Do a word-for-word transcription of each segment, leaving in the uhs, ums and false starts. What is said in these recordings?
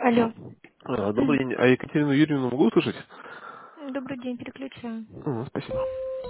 Алло. А, Добрый день. А Екатерину Юрьевну могу услышать? Добрый день, переключаю. М, Спасибо.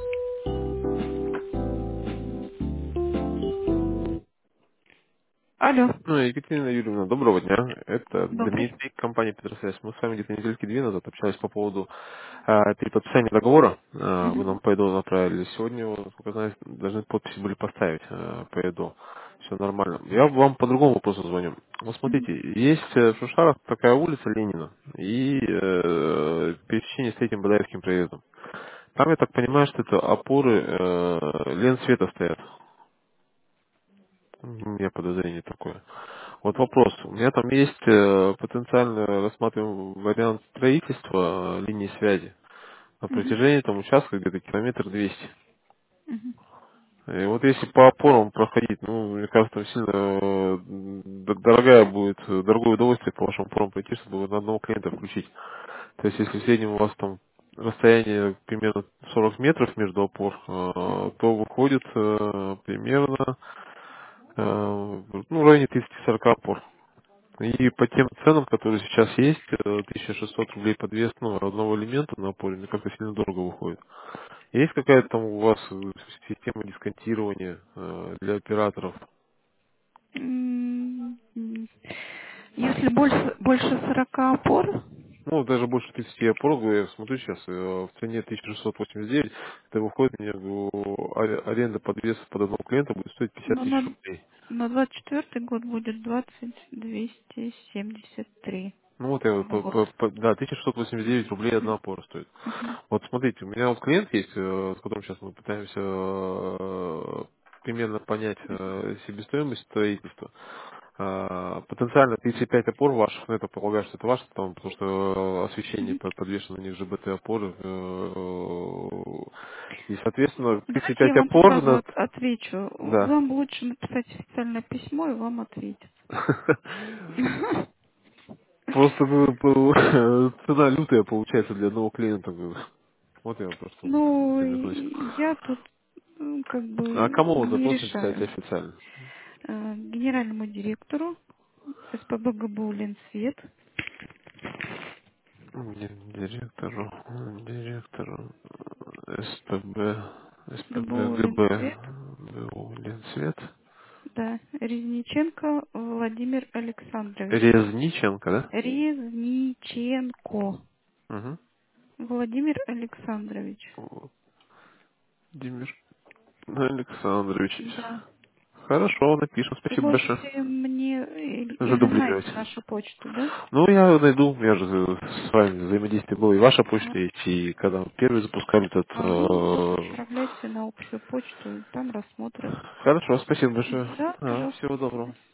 Алло. Ну, Екатерина Юрьевна, доброго дня. Это Добрый. Дмитрий, компания Петросвязь. Мы с вами где-то недельки две назад общались по поводу а, переподписания договора. А, вы Мгм. нам по ИДО направили. Сегодня, вот, насколько я знаю, должны подписи были поставить а, по ИДО. Все нормально. Я вам по другому вопросу звоню. Вот Мгм. смотрите, есть э, в Шушарах такая улица Ленина и э, пересечение с третьим Бадаевским проездом. Там, я так понимаю, что это опоры э, лен света стоят. У меня подозрение такое. Вот вопрос. У меня там есть э, потенциально рассматриваемый вариант строительства э, линии связи на Мгм. протяжении там участка где-то километр двести. Мгм. И вот если по опорам проходить, ну, мне кажется, там сильно э, д- дорогая будет, э, дорогое удовольствие по вашим опорам пройти, чтобы вот на одного клиента включить. То есть если в среднем у вас там расстояние примерно сорок метров между опор, э, то выходит э, примерно э, ну, в районе тридцати-сорока опор. И по тем ценам, которые сейчас есть, э, тысяча шестьсот рублей подвес ну, одного элемента на опоре, мне как-то сильно дорого выходит. Есть какая-то там у вас э, система дисконтирования э, для операторов? М, м. Если больше, больше сорока опор, Ну, даже больше тридцати опор, говорю, я смотрю сейчас, э, в цене тысяча шестьсот восемьдесят девять, это выходит мне в аре- аренда подвеса под одного клиента будет стоить пятьдесят но тысяч на, рублей. на двадцать четвертый год будет двадцать двести семьдесят три Ну вот я вот, в по- год. по- по- да, тысяча шестьсот восемьдесят девять рублей одна опора стоит. Мгм. Вот смотрите, у меня вот клиент есть, э, с которым сейчас мы пытаемся э, примерно понять э, себестоимость строительства. А, Потенциально тридцать пять опор ваших, ну это полагаю, что это ваше, там, потому что освещение Мгм. под- подвешено на них же БТ опоры. э, И, соответственно, тридцать Давайте я пять вам опор сразу над... от- отвечу. Да. Вам лучше написать официальное письмо, и вам ответят. Просто ну, по- цена лютая получается для одного клиента. Вот я просто Ну, интересуюсь. и я тут м, как А бы кому вы не запрос написать решаю. официально? Э, Генеральному директору СПБ ГБУ «Ленсвет», Ди- Директору, директору СПБ, СПБ ГБУ ГБ, «Ленсвет», БУ Ленсвет. да, Резниченко Владимир Александрович. Резниченко, да? Резниченко Угу. Владимир Александрович. Владимир Александрович. Да. Хорошо, напишем. Вы Спасибо большое. можете мне, или или Задублировать. знаете нашу почту, да? Ну, я найду, у меня же с вами взаимодействие было, и ваша А, почта есть, и когда мы первый запускали этот... а, ну вот э, отправляйте на общую почту, и там рассмотрят. Хорошо, спасибо большое. Да, А, пожалуйста. всего доброго.